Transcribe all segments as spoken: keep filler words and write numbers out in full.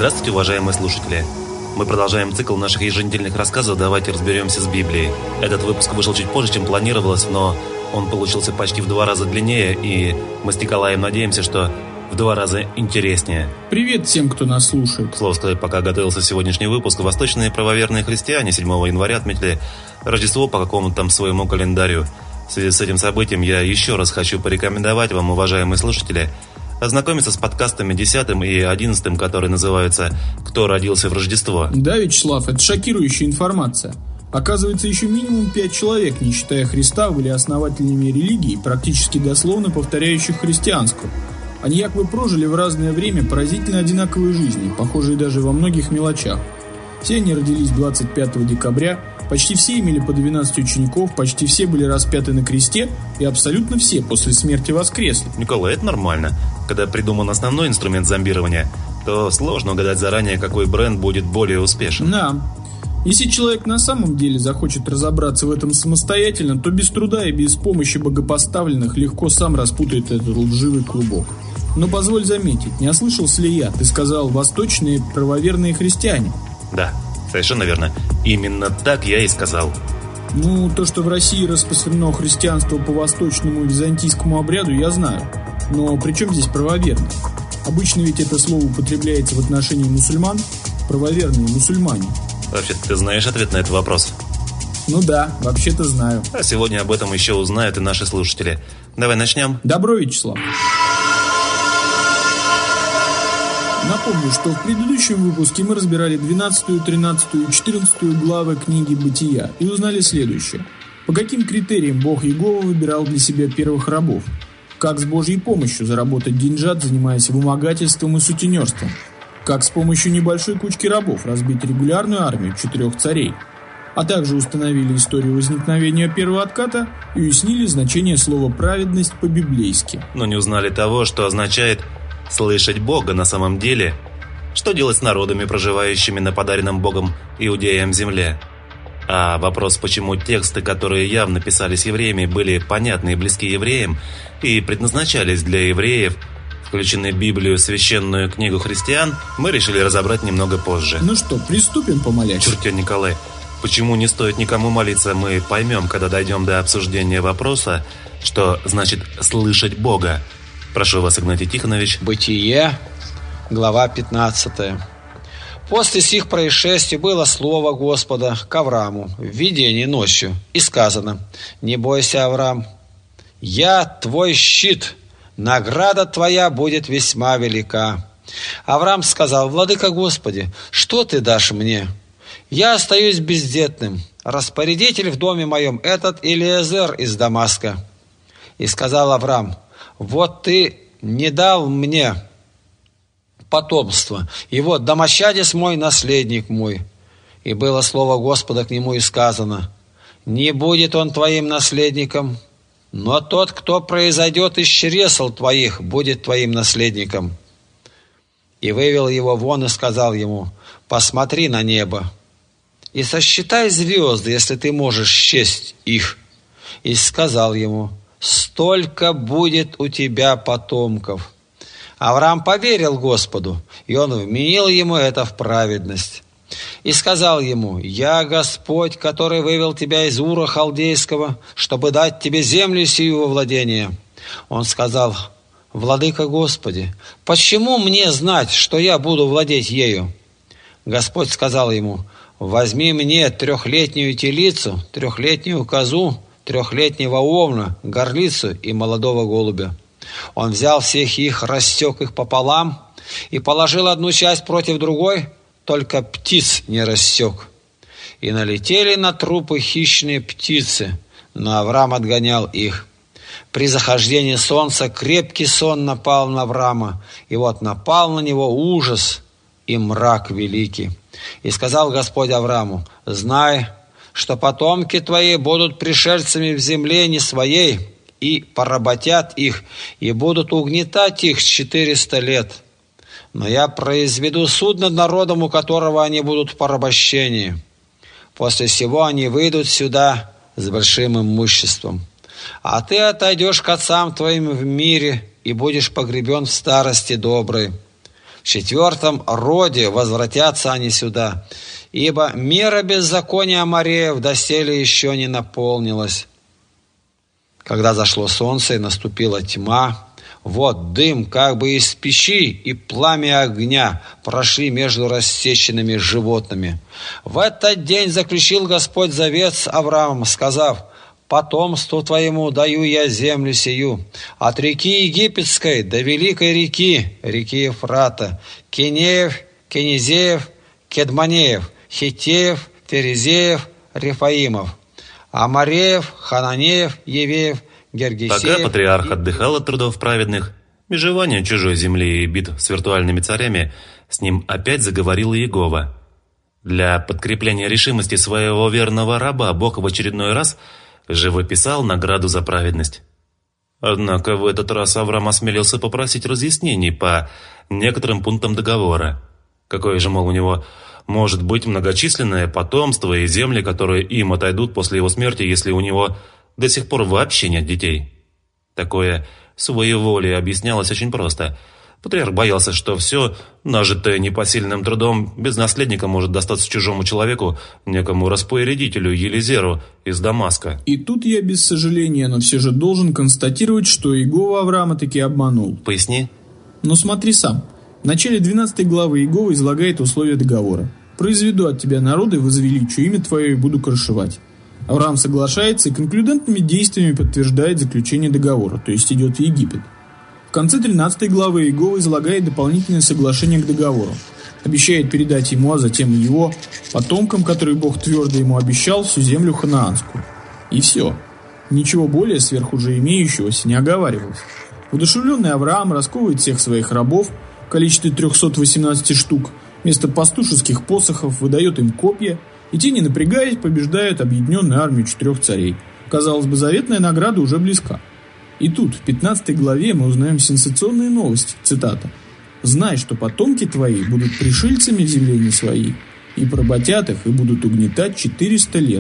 Здравствуйте, уважаемые слушатели! Мы продолжаем цикл наших еженедельных рассказов «Давайте разберемся с Библией». Этот выпуск вышел чуть позже, чем планировалось, но он получился почти в два раза длиннее, и мы с Николаем надеемся, что в два раза интереснее. Привет всем, кто нас слушает. К слову сказать, пока готовился сегодняшний выпуск, восточные правоверные христиане седьмого января отметили Рождество по какому-то там своему календарю. В связи с этим событием я еще раз хочу порекомендовать вам, уважаемые слушатели, ознакомиться с подкастами десятым и одиннадцатым, которые называются «Кто родился в Рождество?». Да, Вячеслав, это шокирующая информация. Оказывается, еще минимум пять человек, не считая Христа, были основателями религий, практически дословно повторяющих христианскую. Они якобы прожили в разное время поразительно одинаковые жизни, похожие даже во многих мелочах. Все они родились двадцать пятого декабря, почти все имели по двенадцать учеников, почти все были распяты на кресте, и абсолютно все после смерти воскресли. Николай, это нормально. Когда придуман основной инструмент зомбирования, то сложно угадать заранее, какой бренд будет более успешен. Да. Если человек на самом деле захочет разобраться в этом самостоятельно, то без труда и без помощи богопоставленных легко сам распутает этот лживый клубок. Но позволь заметить, не ослышался ли я? Ты сказал «восточные правоверные христиане». Да, совершенно верно. Именно так я и сказал. Ну, то, что в России распространено христианство по восточному и византийскому обряду, я знаю. Но при чем здесь правоверные? Обычно ведь это слово употребляется в отношении мусульман. Правоверные мусульмане. Вообще-то ты знаешь ответ на этот вопрос? Ну да, вообще-то знаю. А сегодня об этом еще узнают и наши слушатели. Давай начнем. Добро, Вячеслав. Напомню, что в предыдущем выпуске мы разбирали двенадцатую, тринадцатую и четырнадцатую главы книги «Бытия» и узнали следующее. По каким критериям Бог Иегова выбирал для себя первых рабов? Как с Божьей помощью заработать деньжат, занимаясь вымогательством и сутенерством? Как с помощью небольшой кучки рабов разбить регулярную армию четырех царей? А также установили историю возникновения первого отката и уяснили значение слова «праведность» по-библейски. Но не узнали того, что означает «слышать Бога» на самом деле. Что делать с народами, проживающими на подаренном Богом иудеям земле? А вопрос, почему тексты, которые явно писались евреями, были понятны и близки евреям и предназначались для евреев, включены в Библию, священную книгу христиан, мы решили разобрать немного позже. Ну что, приступим помолять? Черт тебя, Николай, почему не стоит никому молиться, мы поймем, когда дойдем до обсуждения вопроса, что значит «слышать Бога». Прошу вас, Игнатий Тихонович. Бытие, глава пятнадцатая. После сих происшествий было слово Господа к Аврааму в видении ночью, и сказано: «Не бойся, Авраам, я твой щит, награда твоя будет весьма велика». Авраам сказал: «Владыка Господи, что ты дашь мне? Я остаюсь бездетным, распорядитель в доме моем этот Илиезер из Дамаска». И сказал Авраам: «Вот ты не дал мне потомство, и вот домочадец мой, наследник мой». И было слово Господа к нему, и сказано: «Не будет он твоим наследником, но тот, кто произойдет из чресл твоих, будет твоим наследником». И вывел его вон и сказал ему: «Посмотри на небо и сосчитай звезды, если ты можешь счесть их». И сказал ему: «Столько будет у тебя потомков». Авраам поверил Господу, и он вменил ему это в праведность. И сказал ему: «Я Господь, который вывел тебя из Ура Халдейского, чтобы дать тебе землю сию во владение». Он сказал: «Владыка Господи, почему мне знать, что я буду владеть ею?» Господь сказал ему: «Возьми мне трехлетнюю телицу, трехлетнюю козу, трехлетнего овна, горлицу и молодого голубя». Он взял всех их, рассек их пополам и положил одну часть против другой, только птиц не рассек. И налетели на трупы хищные птицы, но Авраам отгонял их. При захождении солнца крепкий сон напал на Авраама, и вот напал на него ужас и мрак великий. И сказал Господь Аврааму: «Знай, что потомки твои будут пришельцами в земле не своей, и поработят их, и будут угнетать их четыреста лет. Но я произведу суд над народом, у которого они будут в порабощении. После сего они выйдут сюда с большим имуществом. А ты отойдешь к отцам твоим в мире и будешь погребен в старости доброй. В четвертом роде возвратятся они сюда, ибо мера беззакония Амореев доселе еще не наполнилась. Когда зашло солнце и наступила тьма, вот дым как бы из печи и пламя огня прошли между рассеченными животными. В этот день заключил Господь завет с Авраамом, сказав: «Потомству твоему даю я землю сию, от реки Египетской до великой реки, реки Ефрата, Кинеев, Кенезеев, Кедманеев, Хиттеев, Ферезеев, Рефаимов, Амореев, Хананеев, Евеев, Гергесеев». Пока патриарх отдыхал от трудов праведных, межевания чужой земли и битв с виртуальными царями, с ним опять заговорил Иегова. Для подкрепления решимости своего верного раба Бог в очередной раз живописал награду за праведность. Однако в этот раз Авраам осмелился попросить разъяснений по некоторым пунктам договора. Какое же, мол, у него может быть многочисленное потомство и земли, которые им отойдут после его смерти, если у него до сих пор вообще нет детей. Такое своеволие объяснялось очень просто. Патриарх боялся, что все, нажитое непосильным трудом, без наследника может достаться чужому человеку, некому распорядителю Елизеру из Дамаска. И тут я без сожаления, но все же должен констатировать, что Иегова Авраама таки обманул. Поясни. Но смотри сам. В начале двенадцатой главы Иегова излагает условия договора. «Произведу от тебя народы, возвеличу имя твое и буду крышевать». Авраам соглашается и конклюдентными действиями подтверждает заключение договора, то есть идет в Египет. В конце тринадцатой главы Иегова излагает дополнительное соглашение к договору. Обещает передать ему, а затем и его потомкам, которые Бог твердо ему обещал, всю землю ханаанскую. И все. Ничего более сверх уже имеющегося не оговаривалось. Воодушевленный Авраам расковывает всех своих рабов в количестве трехсот восемнадцати штук, вместо пастушеских посохов выдает им копья, и те, не напрягаясь, побеждают объединенную армию четырех царей. Казалось бы, заветная награда уже близка. И тут, в пятнадцатой главе, мы узнаем сенсационные новости. Цитата. «Знай, что потомки твои будут пришельцами в земле не своей, и поработят их, и будут угнетать четыреста лет».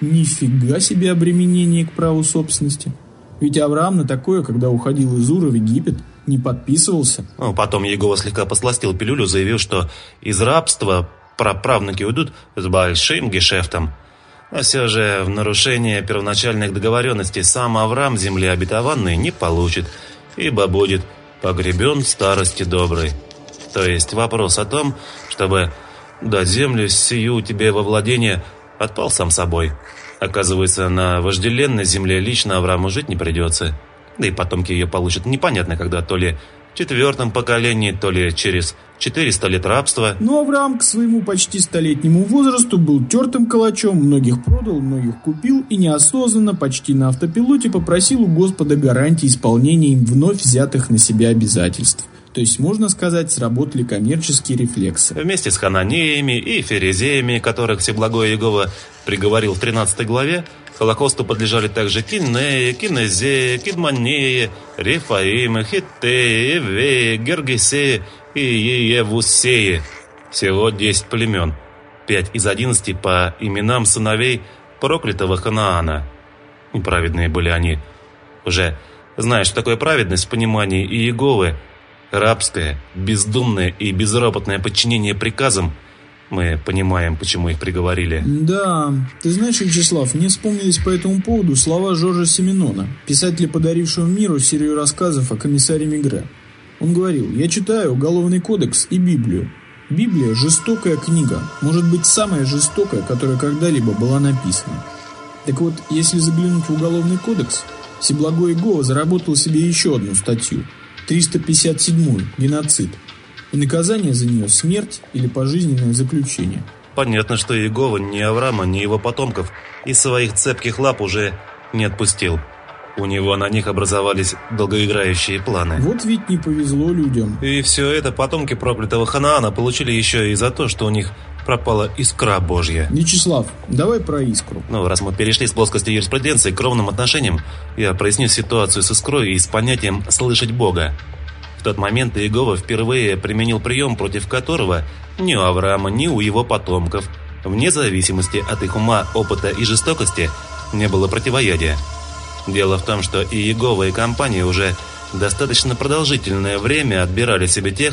Нифига себе обременение к праву собственности. Ведь Авраам на такое, когда уходил из Ура в Египет, не подписывался. Ну, потом Иегова слегка посластил пилюлю, заявив, что из рабства праправнуки уйдут с большим гешефтом. А все же в нарушение первоначальных договоренностей сам Авраам земли обетованной не получит, ибо будет погребен в старости доброй. То есть вопрос о том, чтобы дать землю сию тебе во владение, отпал сам собой. Оказывается, на вожделенной земле лично Аврааму жить не придется. Да и потомки ее получат непонятно когда, то ли в четвертом поколении, то ли через четыреста лет рабства. Но Авраам к своему почти столетнему возрасту был тертым калачом, многих продал, многих купил и неосознанно, почти на автопилоте попросил у Господа гарантии исполнения им вновь взятых на себя обязательств. То есть, можно сказать, сработали коммерческие рефлексы. Вместе с хананеями и ферезеями, которых Всеблагой Иегова приговорил в тринадцатой главе, Холокосту подлежали также Кинеи, Кинезеи, Кидманеи, Рефаимы, Хиттеи, Эвеи, Гергесеи и Иевусеи. Всего десять племен. Пять из одиннадцати по именам сыновей проклятого Ханаана. Неправедные были они. Уже зная, что такое праведность в понимании Иеговы, рабское, бездумное и безропотное подчинение приказам, мы понимаем, почему их приговорили. Да, ты знаешь, Вячеслав, мне вспомнились по этому поводу слова Жоржа Сименона, писателя, подарившего миру серию рассказов о комиссаре Мегре. Он говорил: «Я читаю Уголовный кодекс и Библию. Библия – жестокая книга, может быть, самая жестокая, которая когда-либо была написана». Так вот, если заглянуть в Уголовный кодекс, Всеблагой Иегова заработал себе еще одну статью – триста пятьдесят седьмую – геноцид. И наказание за нее – смерть или пожизненное заключение. Понятно, что Иегова ни Авраама, ни его потомков из своих цепких лап уже не отпустил. У него на них образовались долгоиграющие планы. Вот ведь не повезло людям. И все это потомки проклятого Ханаана получили еще и за то, что у них пропала искра Божья. Вячеслав, давай про искру. Ну, раз мы перешли с плоскости юриспруденции к кровным отношениям, я проясню ситуацию с искрой и с понятием «слышать Бога». В тот момент Иегова впервые применил прием, против которого ни у Авраама, ни у его потомков, вне зависимости от их ума, опыта и жестокости, не было противоядия. Дело в том, что и Иегова, и компания уже достаточно продолжительное время отбирали себе тех,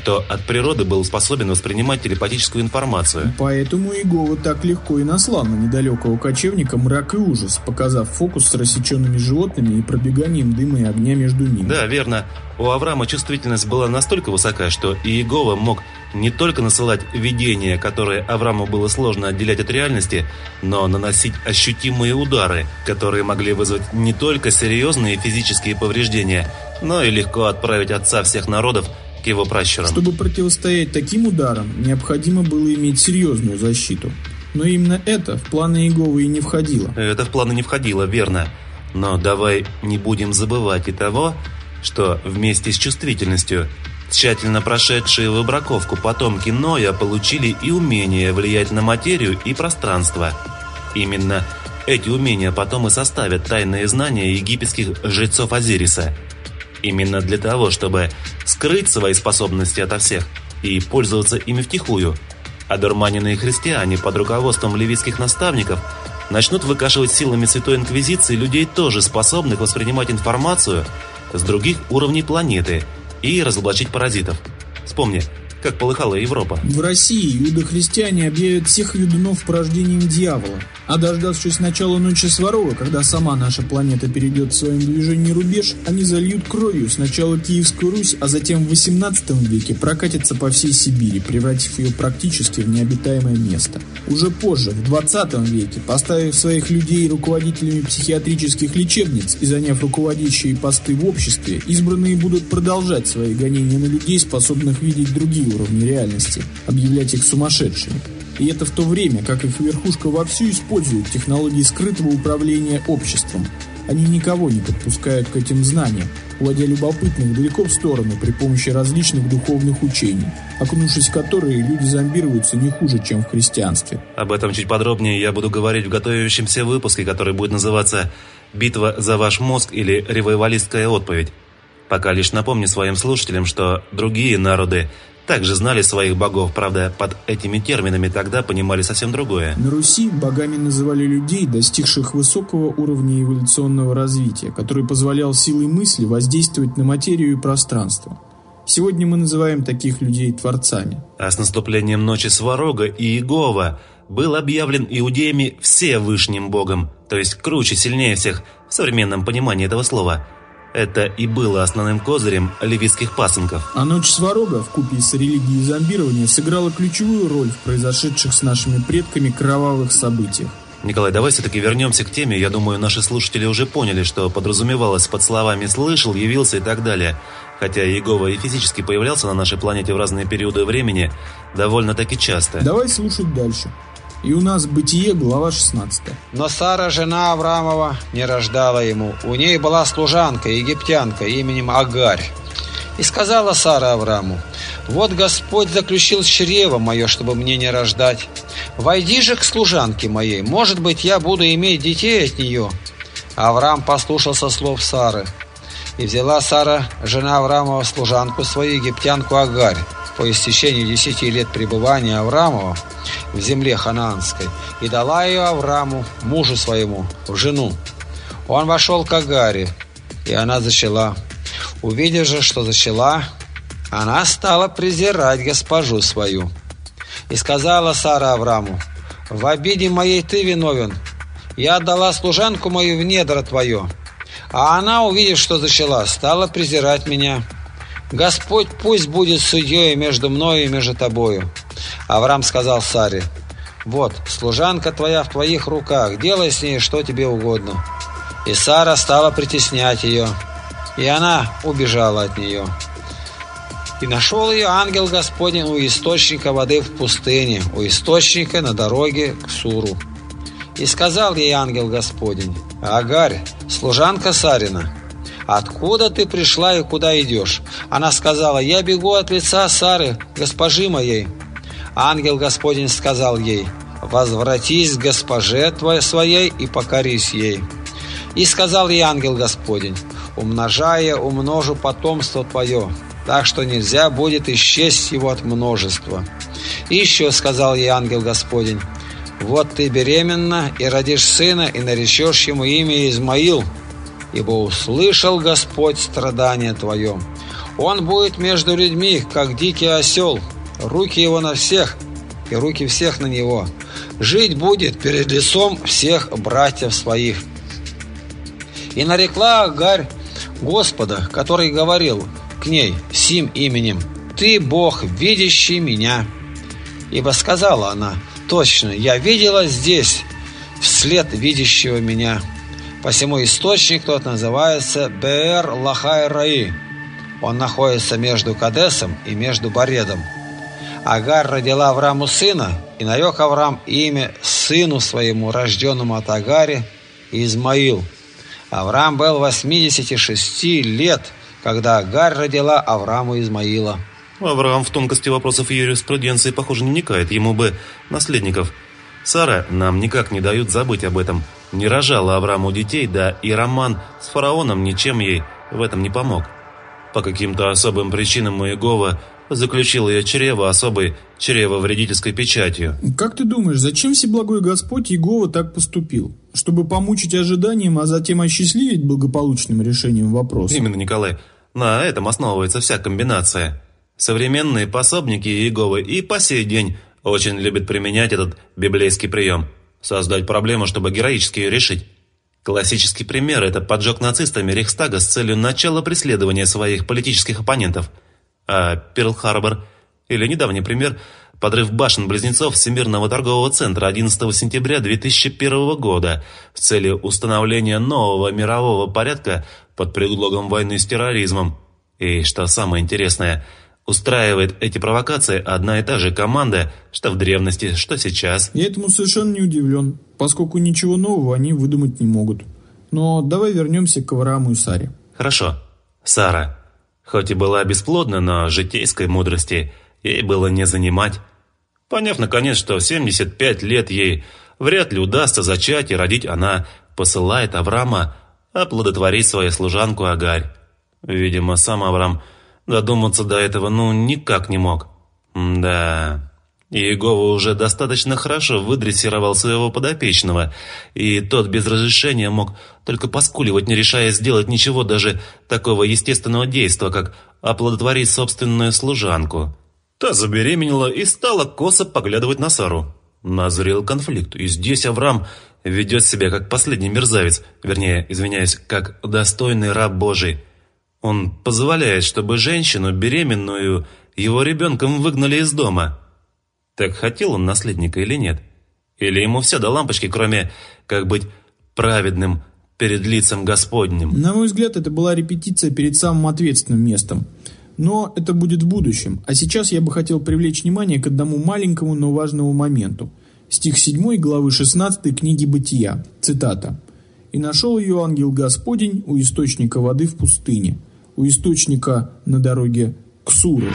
кто от природы был способен воспринимать телепатическую информацию. Поэтому Иегова так легко и наслал на недалекого кочевника мрак и ужас, показав фокус с рассеченными животными и пробеганием дыма и огня между ними. Да, верно. У Авраама чувствительность была настолько высока, что Иегова мог не только насылать видения, которые Аврааму было сложно отделять от реальности, но наносить ощутимые удары, которые могли вызвать не только серьезные физические повреждения, но и легко отправить отца всех народов к его пращурам. Чтобы противостоять таким ударам, необходимо было иметь серьезную защиту. Но именно это в планы Иеговы и не входило. Это в планы не входило, верно. Но давай не будем забывать и того, что вместе с чувствительностью тщательно прошедшие выбраковку потомки Ноя получили и умение влиять на материю и пространство. Именно эти умения потом и составят тайные знания египетских жрецов Азириса. Именно для того, чтобы скрыть свои способности ото всех и пользоваться ими втихую, одурманенные христиане под руководством левитских наставников начнут выкашивать силами Святой Инквизиции людей, тоже способных воспринимать информацию с других уровней планеты и разоблачить паразитов. Вспомни, как полыхала Европа. В России иудохристиане объявят всех ведунов порождением дьявола, а дождавшись начала ночи Сварога, когда сама наша планета перейдет в своем движении рубеж, они зальют кровью сначала Киевскую Русь, а затем в восемнадцатом веке прокатятся по всей Сибири, превратив ее практически в необитаемое место. Уже позже, в двадцатом веке, поставив своих людей руководителями психиатрических лечебниц и заняв руководящие посты в обществе, избранные будут продолжать свои гонения на людей, способных видеть другие уровни реальности, объявлять их сумасшедшими. И это в то время, как их верхушка вовсю использует технологии скрытого управления обществом. Они никого не подпускают к этим знаниям, уводя любопытных далеко в сторону при помощи различных духовных учений, окунувшись в которые люди зомбируются не хуже, чем в христианстве. Об этом чуть подробнее я буду говорить в готовящемся выпуске, который будет называться «Битва за ваш мозг» или «Ревайвалистская отповедь». Пока лишь напомню своим слушателям, что другие народы также знали своих богов, правда, под этими терминами тогда понимали совсем другое. На Руси богами называли людей, достигших высокого уровня эволюционного развития, который позволял силой мысли воздействовать на материю и пространство. Сегодня мы называем таких людей творцами. А с наступлением ночи Сварога Иегова был объявлен иудеями Всевышним Богом, то есть круче, сильнее всех в современном понимании этого слова. Это и было основным козырем левитских пасынков. А ночь Сварога вкупе с религией зомбирования сыграла ключевую роль в произошедших с нашими предками кровавых событиях. Николай, давай все-таки вернемся к теме. Я думаю, наши слушатели уже поняли, что подразумевалось под словами «слышал», «явился» и так далее. Хотя Иегова и физически появлялся на нашей планете в разные периоды времени довольно-таки часто. Давай слушать дальше. И у нас Бытие, глава шестнадцатая. Но Сара, жена Авраамова, не рождала ему. У ней была служанка, египтянка, именем Агарь. И сказала Сара Аврааму: «Вот Господь заключил чрево мое, чтобы мне не рождать. Войди же к служанке моей, может быть, я буду иметь детей от нее». Авраам послушался слов Сары. И взяла Сара, жена Авраамова, служанку свою, египтянку Агарь, по истечении десяти лет пребывания Авраамова в земле ханаанской, и дала ее Аврааму, мужу своему, в жену. Он вошел к Агаре, и она зачала. Увидев же, что зачала, она стала презирать госпожу свою. И сказала Сара Аврааму: «В обиде моей ты виновен. Я отдала служанку мою в недра твое». А она, увидев, что зачала, стала презирать меня. Господь пусть будет судьей между мною и между тобою. Авраам сказал Саре: «Вот, служанка твоя в твоих руках, делай с ней что тебе угодно». И Сара стала притеснять ее, и она убежала от нее. И нашел ее ангел Господень у источника воды в пустыне, у источника на дороге к Суру. И сказал ей ангел Господень: «Агарь, служанка Сарина, откуда ты пришла и куда идешь?» Она сказала: «Я бегу от лица Сары, госпожи моей». Ангел Господень сказал ей: «Возвратись к госпоже твоей своей и покорись ей». И сказал ей ангел Господень: «Умножая, умножу потомство твое, так что нельзя будет исчесть его от множества». И еще сказал ей ангел Господень: «Вот ты беременна и родишь сына, и наречешь ему имя Измаил, ибо услышал Господь страдание твое. Он будет между людьми, как дикий осел. Руки его на всех, и руки всех на него. Жить будет перед лицом всех братьев своих. И нарекла Агарь Господа, который говорил к ней сим именем: «Ты, Бог, видящий меня». Ибо сказала она: «Точно, я видела здесь вслед видящего меня». Посему источник тот называется Беэр-Лахай-Раи. Он находится между Кадесом и между Баредом. Агар родила Авраму сына, и нарек Авраам имя сыну своему, рожденному от Агари, Измаил. Авраам был восьмидесяти шести лет, когда Агарь родила Аврааму Измаила. Авраам в тонкости вопросов юриспруденции, похоже, не вникает. Ему бы наследников. Сара, нам никак не дают забыть об этом, не рожала Аврааму детей, да и роман с фараоном ничем ей в этом не помог. По каким-то особым причинам Иегова заключил ее чрево особой чревовредительской печатью. Как ты думаешь, зачем Всеблагой Господь Иегова так поступил? Чтобы помучить ожиданием, а затем осчастливить благополучным решением вопроса? Именно, Николай. На этом основывается вся комбинация. Современные пособники Иеговы и по сей день очень любят применять этот библейский прием. Создать проблему, чтобы героически ее решить. Классический пример – это поджог нацистами Рейхстага с целью начала преследования своих политических оппонентов. А Перл-Харбор или недавний пример – подрыв башен-близнецов Всемирного торгового центра одиннадцатого сентября две тысячи первого года с целью установления нового мирового порядка под предлогом войны с терроризмом. И что самое интересное – устраивает эти провокации одна и та же команда, что в древности, что сейчас. Я этому совершенно не удивлен, поскольку ничего нового они выдумать не могут. Но давай вернемся к Аврааму и Саре. Хорошо. Сара, хоть и была бесплодна, но житейской мудрости ей было не занимать. Поняв, наконец, что в семьдесят пять лет ей вряд ли удастся зачать и родить, она посылает Авраама оплодотворить свою служанку Агарь. Видимо, сам Авраам додуматься до этого ну никак не мог. Да, Иегова уже достаточно хорошо выдрессировал своего подопечного, и тот без разрешения мог только поскуливать, не решая сделать ничего, даже такого естественного действия, как оплодотворить собственную служанку. Та забеременела и стала косо поглядывать на Сару. Назрел конфликт, и здесь Авраам ведет себя как последний мерзавец, вернее, извиняюсь, как достойный раб Божий. Он позволяет, чтобы женщину, беременную его ребенком, выгнали из дома. Так хотел он наследника или нет? Или ему все до лампочки, кроме как быть праведным перед лицом Господним? На мой взгляд, это была репетиция перед самым ответственным местом. Но это будет в будущем. А сейчас я бы хотел привлечь внимание к одному маленькому, но важному моменту. Стих седьмой главы шестнадцатой книги Бытия. Цитата. «И нашел ее ангел Господень у источника воды в пустыне, у источника на дороге к Суру».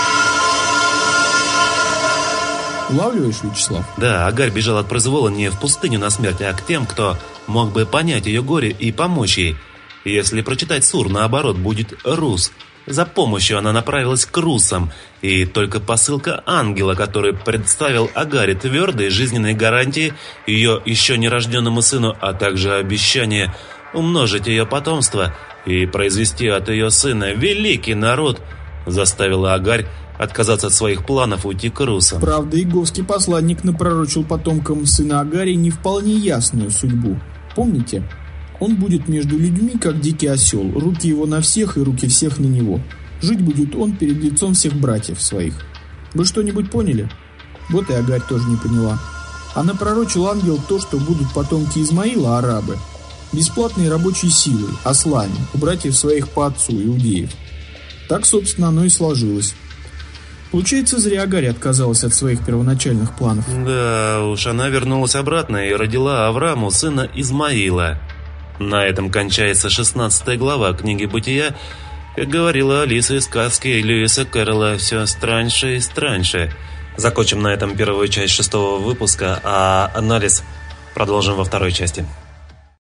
Улавливаешь, Вячеслав? Да, Агарь бежал от произвола не в пустыню на смерть, а к тем, кто мог бы понять ее горе и помочь ей. Если прочитать Сур, наоборот, будет Рус. За помощью она направилась к русам, и только посылка ангела, который представил Агаре твердые жизненные гарантии ее еще нерожденному сыну, а также обещание умножить ее потомство и произвести от ее сына великий народ, заставила Агарь отказаться от своих планов уйти к русам. Правда, иеговский посланник напророчил потомкам сына Агари не вполне ясную судьбу. Помните? Он будет между людьми, как дикий осел, руки его на всех и руки всех на него. Жить будет он перед лицом всех братьев своих. Вы что-нибудь поняли? Вот и Агарь тоже не поняла. А напророчил ангел то, что будут потомки Измаила, арабы, бесплатной рабочей силой, ослами, у братьев своих по отцу, иудеев. Так, собственно, оно и сложилось. Получается, зря Агарь отказалась от своих первоначальных планов. Да уж, она вернулась обратно и родила Аврааму сына Измаила. На этом кончается шестнадцатая глава книги «Бытия». Как говорила Алиса из сказки Льюиса Кэрролла, все страньше и страньше. Закончим на этом первую часть шестого выпуска, а анализ продолжим во второй части.